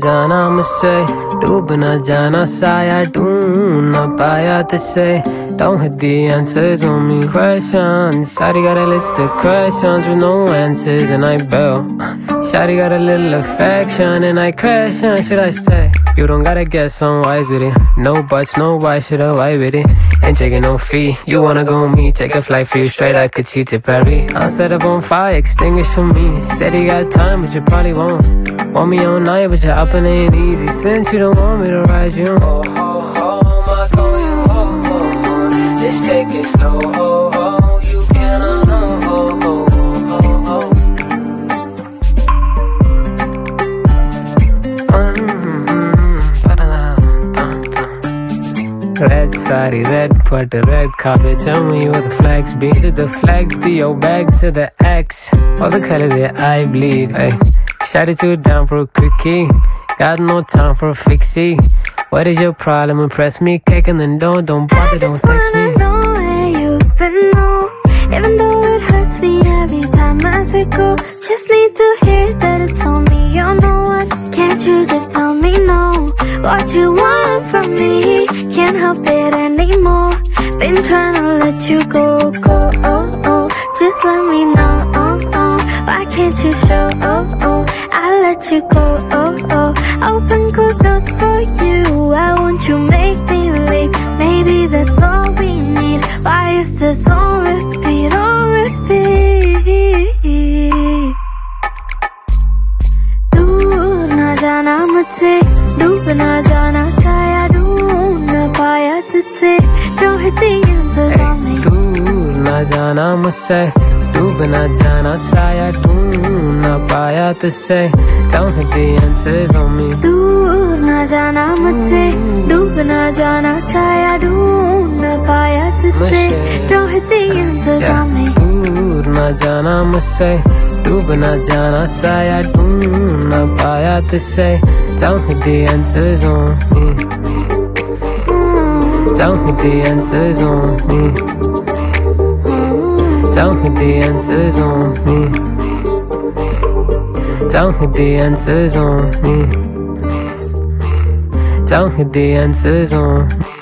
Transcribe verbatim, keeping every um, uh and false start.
जाना मुझसे, डूब ना जाना साया ढूंढ ना पाया तुझसे. Don't hit the answers on me, crash on. Shawty got a list of questions with no answers and I bail. Shawty got a little affection and I crash on. Should I stay? You don't gotta guess, I'm wise with it. No buts, no why should I why with it? Ain't taking no fee. You wanna go with me? Take a flight for you straight. I could cheat to Paris. I'll set up on fire, extinguish for me. Said he got time, but you probably won't. Want me all night, but you're up and it ain't easy. Since you don't want me to ride you. Oh, oh, oh, my going home. Just take it slow. Oh, oh, you cannot know. Oh, oh, oh, oh. Red sari, red put red carpet. Tell me what the flags be. To the flags, the your bags to the X. All the color that I bleed. Hey, shout it you down for a quickie. Got no time for a fixie. What is your problem? Impress me, cake and then don't, don't bother, don't text me. I just wanna know where you've been, no. Even though it hurts me every time I say go. Just need to hear that it's on me. You know what? Can't you just tell me no? What you want from me? Can't help it anymore. Been trying to let you go, go, oh, oh. Just let me know, oh, oh. Why can't you show, oh, oh. I let you go, oh, oh. Open close doors for you. I want you make me leave. Maybe that's all we need. Why is this on repeat, on repeat? दूर ना जाना मुझसे, डूब ना जाना साया ढूंढ ना पाया तुझसे. Don't hit the answers on me. दूर ना जाना मुझसे, डूब ना जाना साया ढूंढ ना पाया तुझसे. Don't hit the answers on me. दूर ना जाना मुझसे, डूब ना जाना साया ढूंढ ना पाया तुझसे. Don't hit the answers on me. दूर ना जाना मुझसे, डूब ना जाना साया ढूंढ ना पाया तुझसे. Don't hit the answers on me. Don't hit the answers on me. Don't hit the answers on me. Don't hit the answers on me. Don't hit the answers on me.